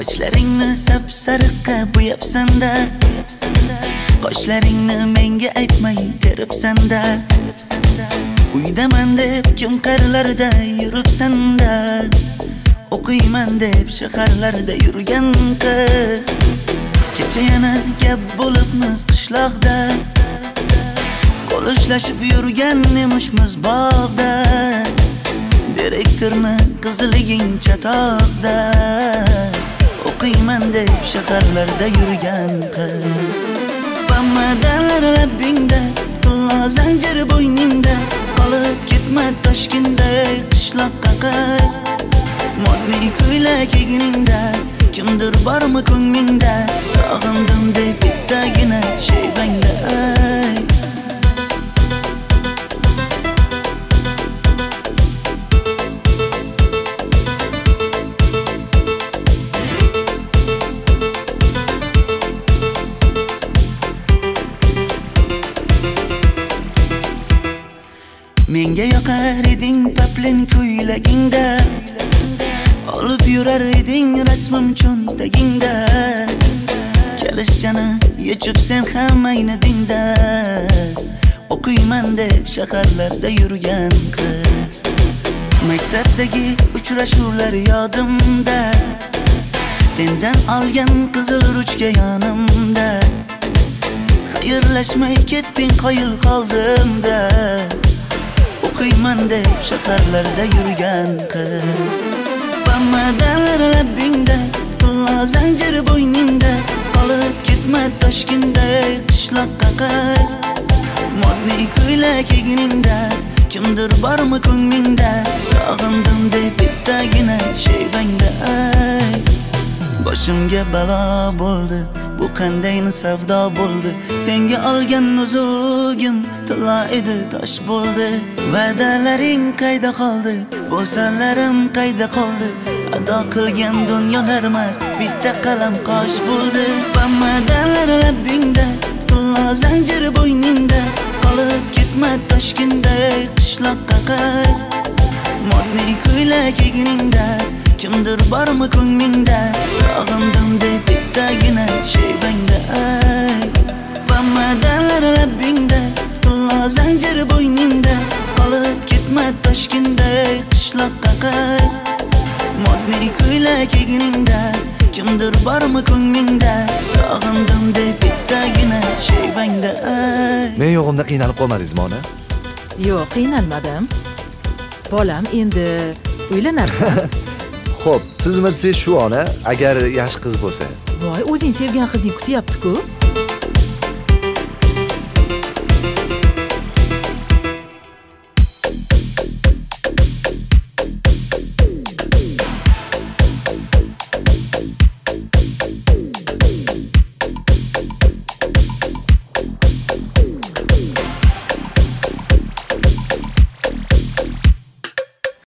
Sochlaringni sap-sariqqa bo'yabsan-da, qoshlaringni menga aytmay teribsan-da. Uydaman deb kim qarilarda yuribsan-da, o'qiyman deb shaharlarda yurgan qiz. Kecha yana gap bo'libmiz qishloqda, qo'l ushlashib yurgan emishmiz bog'da. Direktorni qiziliging chatoqda, o'qiyman deb shaharlarda yurgan qiz. Bamadalar labbingda, qulla zanjir bo'yningda, qolib ketma Toshkentda qishloqqa qayt. Modniy ko'ylak egningda, kimdir bormi ko'nglingda, sog'indim deb bittagina shevangda ayt. Menga yoqar eding paplin ko'ylagingda, olib yurar eding rasmim cho'ntagingda. Kalishchani yechib sen ham aynadingda, o'qiyman deb shaharlarda yurgan qiz. Maktabdagi uchrashuvlar yodimda, sendan olgan qizil ruchka yonimda. Xayrlashmay ketding qoyil qoldimda, o'qiyman deb shaharlarda yurgan qiz. Bamadalar labbingda, qulla zanjir bo'yningda, qolib ketma Toshkentda qishloqqa qayt. Modniy ko'ylak egningda, kimdir bormi ko'nglingda, sog'indim deb bittagina shevangda ayt. Boshimga balo bo'ldi, bu qandayni savdo bo'ldi. Senga olgan nuzugim tilla edi, tosh bo'ldi. Va'dalaring qayda qoldi, bo'salarim qayda qoldi. Ado qilgan dunyolar emas, bitta qalam qosh bo'ldi. Bamadalar labbingda, qulla zanjir bo'yningda, qolib ketma Toshkentda qishloqqa qayt. Modniy ko'ylak egningda, kimdir bormi ko'nglingda, sog'indim deb bittagina shevangda ayt. Bamadalar labbingda, qulla zanjir bo'yningda, qolib ketma Toshkentda qishloqqa qayt. Modniy ko'ylak egningda, kimdir bormi ko'nglingda, sog'indim deb bittagina shevangda ayt. Men yo'g'imda qiynalib qolmadingizmi ona? Yo'q, qiynalmadim. Bolam endi uylanarsan. Xo'p, siz bilsangiz shu ona, agar yaxshi qiz bo'lsa. Voy, o'zing sevgan qizing kutyapti-ku.